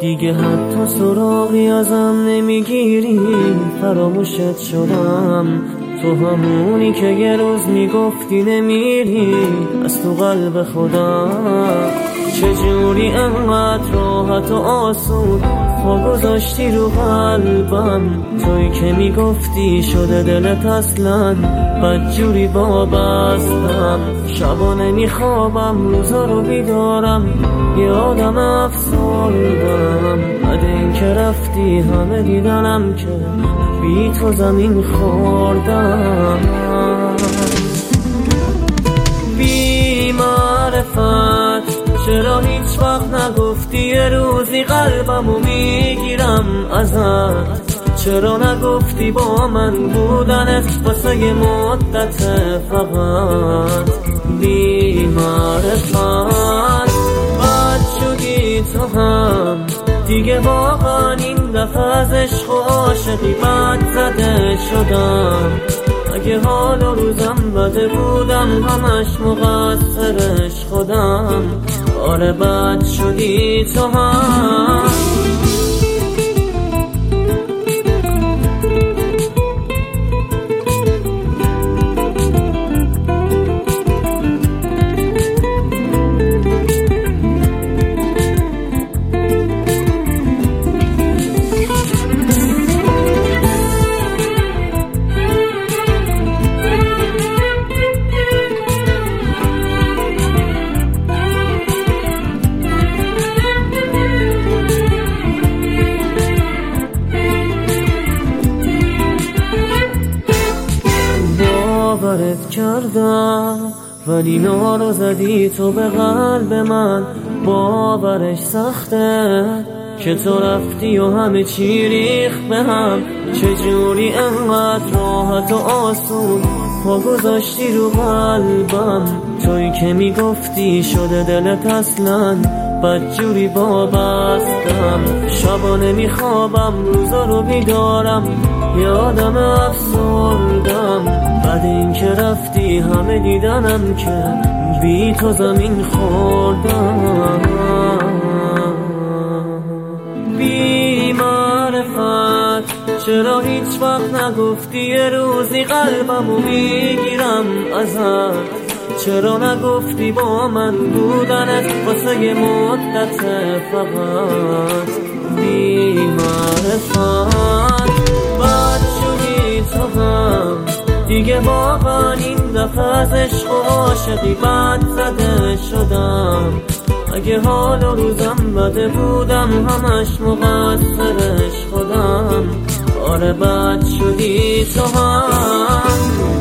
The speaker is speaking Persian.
دیگه حتی سراغی ازم نمیگیری، فراموشت شدم. تو همونی که یه روز میگفتی نمیری از تو قلب خودم. چجوری انقدر راحت و آسون پا گذاشتی رو قلبم؟ توی که میگفتی شده دلت اصلا بدجوری وابستم. شبا نمیخوابم روزا رو بیدارم، یه آدم افسردم. بعد این که رفتی همه دیدنم که بی تو زمین خوردم. بی معرفت چرا هیچ وقت نگفتی یه روزی قلبمو میگیرم ازت؟ چرا نگفتی با من بودنت واسه یه مدت فقط؟ بی معرفت بد شدی تو هم دیگه، واقعا این دفعه از عشق و عاشقی بد زده شدم. اگه حال و روزم بده بودم همش مقصرش خودم. آره بد شدی تو هم. باورت کردم ولی نارو زدی تو به قلب من. باورش سخته که تو رفتی و همه چی ریخت به هم. چجوری انقدر راحت و آسون پا گذاشتی رو قلبم؟ توی که میگفتی شده دلت اصلا بدجوری وابستم. شبا نمیخوابم روزا رو بیدارم، یه آدم افسردم. بعد این که رفتی همه دیدنم که بی تو زمین خوردم. بی معرفت چرا هیچ وقت نگفتی یه روزی قلبمو میگیرم ازت؟ چرا نگفتی با من بودنت واسه یه مدت فقط؟ بی معرفت بد شدی تو هم دیگه، واقعا این دفعه از عشق و عاشقی بد زده شدم. اگه حال و روزم بده بودم همش مقصرش خودم. آره بد شدی تو هم.